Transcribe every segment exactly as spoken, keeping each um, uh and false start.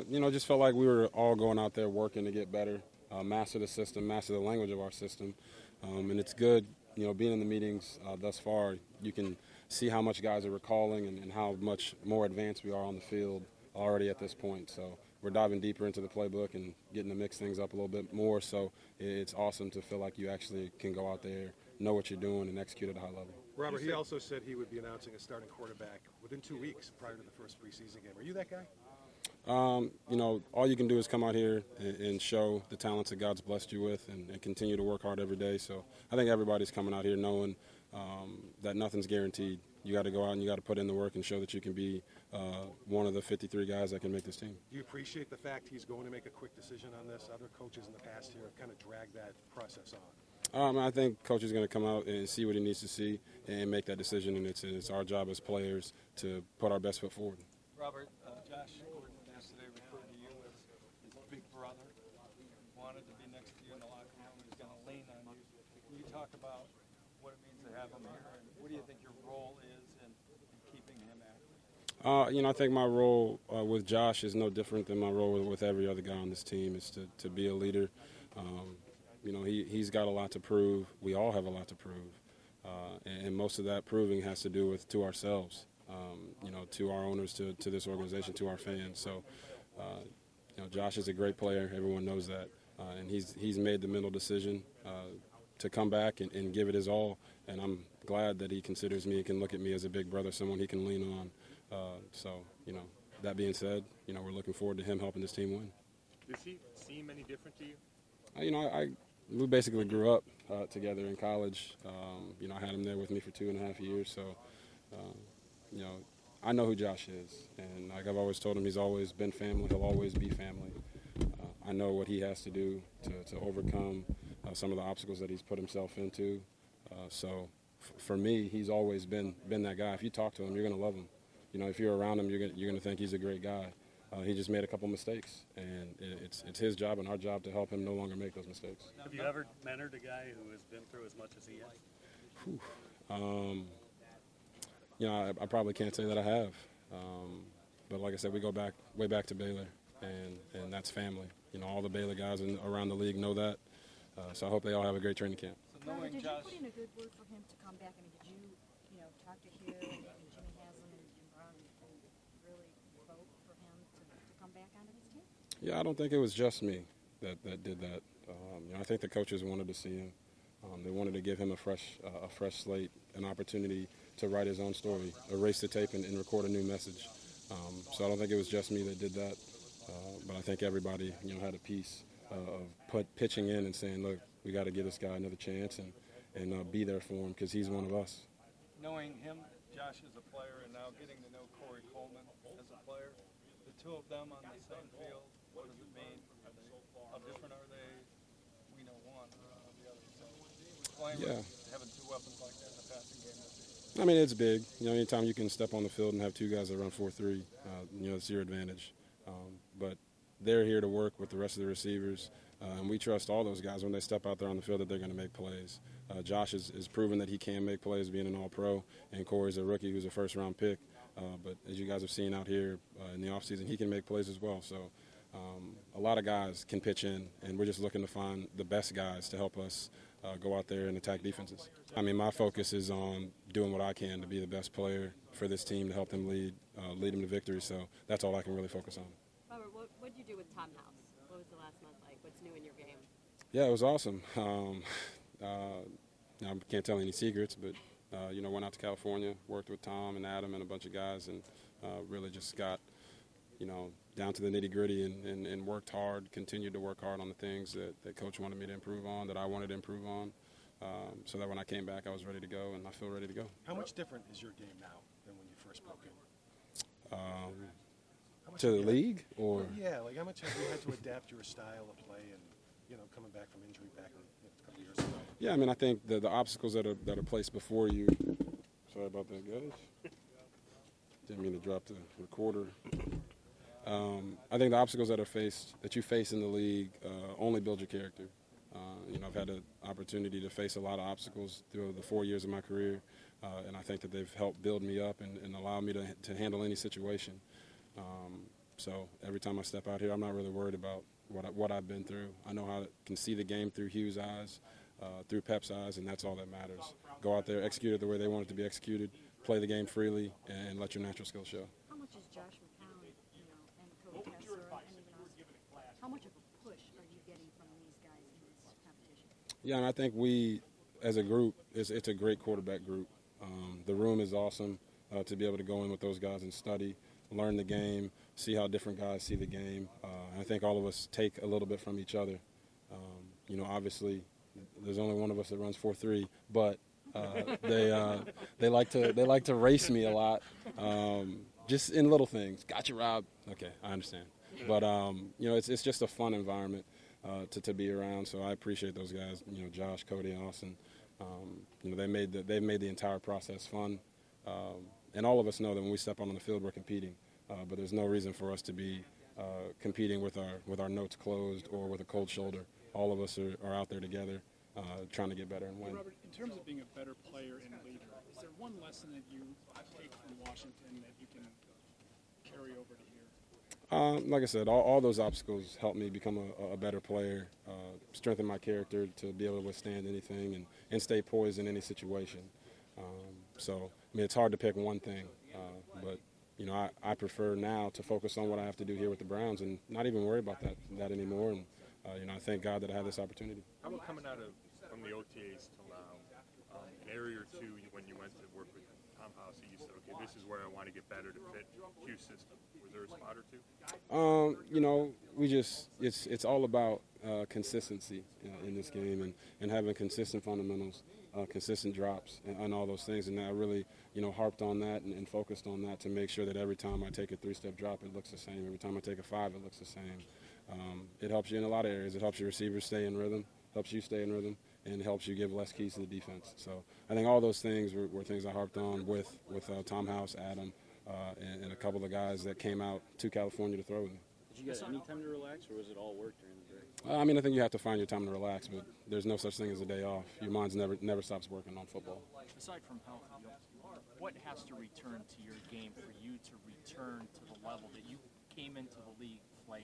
Uh, you know, just felt like we were all going out there working to get better, uh, master the system, master the language of our system. Um, and it's good, you know, being in the meetings uh, thus far, you can see how much guys are recalling and, and how much more advanced we are on the field already at this point. So we're diving deeper into the playbook and getting to mix things up a little bit more. So it's awesome to feel like you actually can go out there, know what you're doing, and execute at a high level. Robert, he also said he would be announcing a starting quarterback within two weeks prior to the first preseason game. Are you that guy? Um, you know, all you can do is come out here and, and show the talents that God's blessed you with and, and continue to work hard every day. So I think everybody's coming out here knowing um, that nothing's guaranteed. You got to go out and you got to put in the work and show that you can be uh, one of the fifty-three guys that can make this team. Do you appreciate the fact he's going to make a quick decision on this? Other coaches in the past here have kind of dragged that process on. Um, I think coach is going to come out and see what he needs to see and make that decision, and it's, it's our job as players to put our best foot forward. Robert, uh, Josh Gordon yesterday referred to you as his big brother. Wanted to be next to you in the locker room. He's going to lean on you. Can you talk about what it means to have him here, and what do you think your role is in, in keeping him active? Uh, you know, I think my role uh, with Josh is no different than my role with, with every other guy on this team. Is to, to be a leader. Um, you know, he, he's got a lot to prove. We all have a lot to prove. Uh, and, and most of that proving has to do with to ourselves, um, you know, to our owners, to, to this organization, to our fans. So, uh, you know, Josh is a great player. Everyone knows that. Uh, and he's he's made the mental decision uh, to come back and, and give it his all. And I'm glad that he considers me and can look at me as a big brother, someone he can lean on. Uh, so, you know, that being said, you know, we're looking forward to him helping this team win. Does he seem any different to you? Uh, you know, I, I we basically grew up uh, together in college. Um, you know, I had him there with me for two and a half years. So, uh, you know, I know who Josh is. And like I've always told him, he's always been family. He'll always be family. Uh, I know what he has to do to, to overcome uh, some of the obstacles that he's put himself into. Uh, so f- for me, he's always been been that guy. If you talk to him, you're going to love him. You know, if you're around him, you're going you're going to think he's a great guy. Uh, he just made a couple mistakes, and it's it's his job and our job to help him no longer make those mistakes. Have you ever mentored a guy who has been through as much as he has? Whew. Um, you know, I, I probably can't say that I have. Um, but like I said, we go back way back to Baylor, and, and that's family. You know, all the Baylor guys in, around the league know that. Uh, so I hope they all have a great training camp. So knowing did Josh, you put in a good word for him to come back? I mean, did you, you know, talk to him and, and Jimmy Haslam and, and Brown and really vote for him to, to come back onto this team? Yeah, I don't think it was just me that, that did that. Um, you know, I think the coaches wanted to see him. Um, they wanted to give him a fresh, uh, a fresh slate, an opportunity to write his own story, erase the tape, and, and record a new message. Um, so I don't think it was just me that did that, uh, but I think everybody, you know, had a piece uh, of put pitching in and saying, look, we got to give this guy another chance and and uh, be there for him because he's one of us. knowing him, Josh as a player, and now getting to know Corey Coleman as a player, the two of them on the same field, what does it mean? Are they, how different are they? We know one, uh, the other. So playing Yeah. with having two weapons like that in the passing game. I mean, it's big. You know, anytime you can step on the field and have two guys that run four three, uh, you know, it's your advantage. Um, but they're here to work with the rest of the receivers, uh, and we trust all those guys when they step out there on the field that they're going to make plays. Uh, Josh is, is proven that he can make plays being an all-pro, and Corey's a rookie who's a first-round pick. Uh, but as you guys have seen out here uh, in the offseason, he can make plays as well. So um, a lot of guys can pitch in, and we're just looking to find the best guys to help us uh, go out there and attack defenses. I mean, my focus is on doing what I can to be the best player for this team to help them lead, uh, lead them to victory. So that's all I can really focus on. Robert, what what did you do with Tom House? What was the last month like? What's new in your game? Yeah, it was awesome. Um, uh, I can't tell any secrets, but uh, you know, went out to California, worked with Tom and Adam and a bunch of guys, and uh, really just got, you know, down to the nitty gritty and, and, and worked hard. Continued to work hard on the things that, that Coach wanted me to improve on, that I wanted to improve on, um, so that when I came back, I was ready to go, and I feel ready to go. How much different is your game now than when you first broke in? Um, How much to have the you league, or had, yeah, like how much have you had to adapt your style of play and, you know, coming back from injury back in, you know, a couple years ago? yeah, I mean, I think the the obstacles that are that are placed before you. Sorry about that, guys. Didn't mean to drop the recorder. Um, I think the obstacles that are faced that you face in the league uh, only build your character. Uh, you know, I've had the opportunity to face a lot of obstacles through the four years of my career, uh, and I think that they've helped build me up and, and allow me to to handle any situation. Um, So every time I step out here, I'm not really worried about what, I, what I've been through. I know how to can see the game through Hugh's eyes, uh, through Pep's eyes, and that's all that matters. Go out there, execute it the way they want it to be executed, play the game freely, and let your natural skills show. How much is Josh McCown, you know, and Cody Kessler, and even us, how much of a push are you getting from these guys in this competition? Yeah, and I think we, as a group, it's, it's a great quarterback group. Um, the room is awesome uh, to be able to go in with those guys and study, learn the game, see how different guys see the game. Uh, I think all of us take a little bit from each other. Um, you know, obviously, there's only one of us that runs four three, but uh, they uh, they like to they like to race me a lot, um, just in little things. Gotcha, Rob. Okay, I understand. But um, you know, it's it's just a fun environment uh, to to be around. So I appreciate those guys. You know, Josh, Cody, and Austin. Um, you know, they made the, they've made the entire process fun. Um, and all of us know that when we step out on the field, we're competing. Uh, but there's no reason for us to be uh, competing with our with our notes closed or with a cold shoulder. All of us are, are out there together, uh, trying to get better and win. Robert, in terms of being a better player and leader, is there one lesson that you take from Washington that you can carry over to here? Um, like I said, all, all those obstacles helped me become a, a better player, uh, strengthen my character to be able to withstand anything and, and stay poised in any situation. Um, so, I mean, it's hard to pick one thing, uh, but, you know, I, I prefer now to focus on what I have to do here with the Browns and not even worry about that, that anymore. And, uh, you know, I thank God that I have this opportunity. How about coming out of from the O T As till now, um, an area or two when you went to work with Tom House, you said, okay, this is where I want to get better to fit Q's system. Was there a spot or two? Um, you know, we just, it's it's all about uh, consistency uh, in this game and, and having consistent fundamentals, uh, consistent drops, and, and all those things. And I really, you know, harped on that and, and focused on that to make sure that every time I take a three-step drop, it looks the same. Every time I take a five, it looks the same. Um, it helps you in a lot of areas. It helps your receivers stay in rhythm, helps you stay in rhythm, and helps you give less keys to the defense. So I think all those things were, were things I harped on with, with uh, Tom House, Adam, uh, and, and a couple of guys that came out to California to throw with me. Did you get any time to relax, or was it all work during the break? Uh, I mean, I think you have to find your time to relax, but there's no such thing as a day off. Your mind's never never stops working on football. Aside from health, you know, what has to return to your game for you to return to the level that you came into the league playing?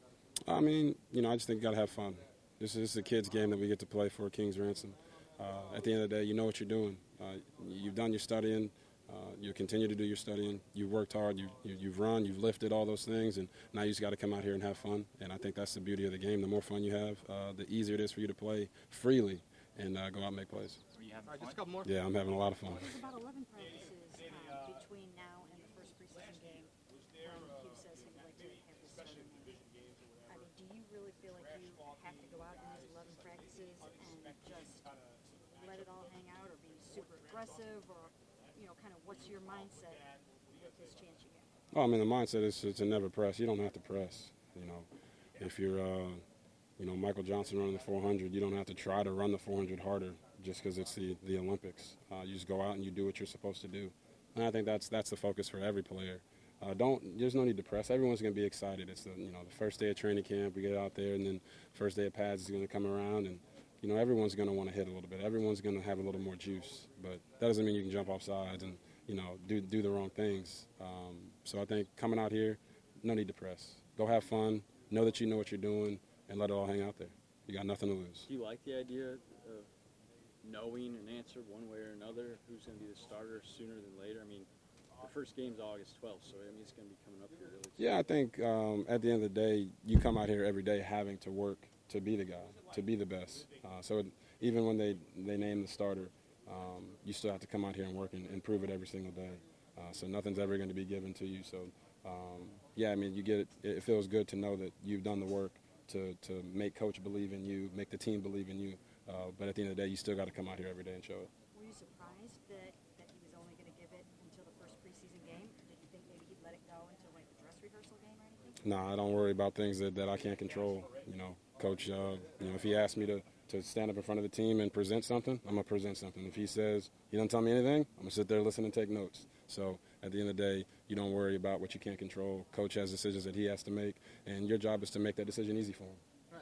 I mean, you know, I just think you got to have fun. This is a kid's game that we get to play for King's Ransom. Uh, at the end of the day, you know what you're doing. Uh, you've done your studying. Uh, you continue to do your studying. You've worked hard. You, you, you've run. You've lifted all those things. And now you just got to come out here and have fun. And I think that's the beauty of the game. The more fun you have, uh, the easier it is for you to play freely and uh, go out and make plays. Are you having All right, just a fun? couple more. Yeah, I'm having a lot of fun. There's about eleven practices uh, between now and the first preseason game. Um, Hugh says he would like to have this starting game. I mean, do you really feel like you have to go out in these eleven practices and just let it all hang out, or be super aggressive, or, you know, kind of what's your mindset with this chance you get? Oh, I mean, the mindset is to, to never press. You don't have to press. You know, if you're, uh, you know, Michael Johnson running the four hundred, you don't have to try to run the four hundred harder just because it's the, the Olympics. Uh, you just go out and you do what you're supposed to do. And I think that's that's the focus for every player. Uh, don't there's no need to press. Everyone's going to be excited. It's the you know the first day of training camp. We get out there, and then first day of pads is going to come around, and you know everyone's going to want to hit a little bit. Everyone's going to have a little more juice, but that doesn't mean you can jump off sides and you know do do the wrong things. Um, so I think coming out here, no need to press. Go have fun. Know that you know what you're doing, and let it all hang out there. You got nothing to lose. Do you like the idea of knowing an answer one way or another, who's going to be the starter sooner than later? I mean, the first game's August twelfth, so I mean it's going to be coming up here really soon. Yeah, I think um, at the end of the day, you come out here every day having to work to be the guy, to be the best. Uh, so it, even when they, they name the starter, um, you still have to come out here and work and, and prove it every single day. Uh, so nothing's ever going to be given to you. So, um, yeah, I mean, you get it. It feels good to know that you've done the work to, to make coach believe in you, make the team believe in you. Uh, but at the end of the day, you still got to come out here every day and show it. Were you surprised that, that he was only going to give it until the first preseason game? Or did you think maybe he'd let it go until like the dress rehearsal game or anything? Nah, I don't worry about things that, that I can't control. You know, Coach, uh, you know, if he asks me to, to stand up in front of the team and present something, I'm going to present something. If he says he doesn't tell me anything, I'm going to sit there, listen, and take notes. So at the end of the day, you don't worry about what you can't control. Coach has decisions that he has to make, and your job is to make that decision easy for him.